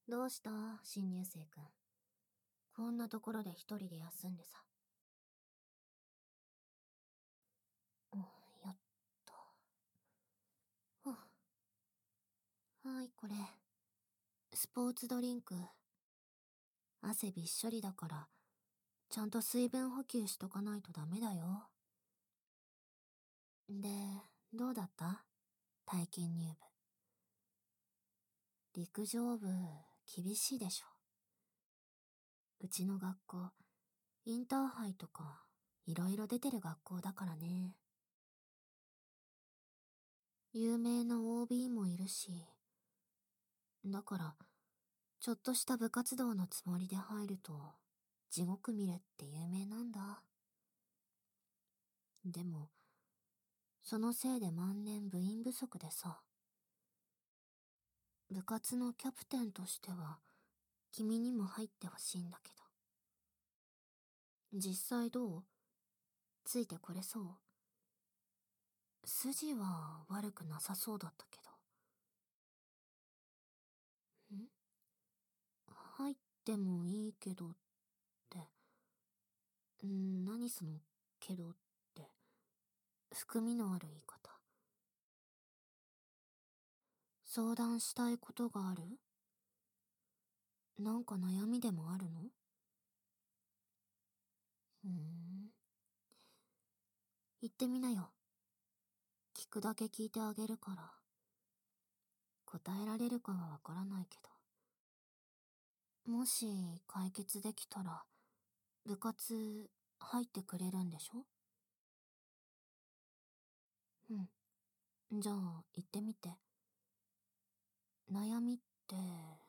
どうした新入生くん。こんなところで一人で休んでさ。やっと。はい、これ。スポーツドリンク。汗びっしょりだから、ちゃんと水分補給しとかないとダメだよ。で、どうだった体験入部。陸上部、厳しいでしょ。うちの学校、インターハイとか、いろいろ出てる学校だからね。有名な OB もいるし。だから、ちょっとした部活動のつもりで入ると、地獄見るって有名なんだ。でも、そのせいで万年部員不足でさ。部活のキャプテンとしては、君にも入ってほしいんだけど。実際どう？ついてこれそう？筋は悪くなさそうだったけど。入ってもいいけどって。何その、けどって。含みのある言い方。相談したいことがある？なんか悩みでもあるの？言ってみなよ。聞くだけ聞いてあげるから。答えられるかはわからないけど。もし解決できたら、部活入ってくれるんでしょ？じゃあ言ってみて。悩みって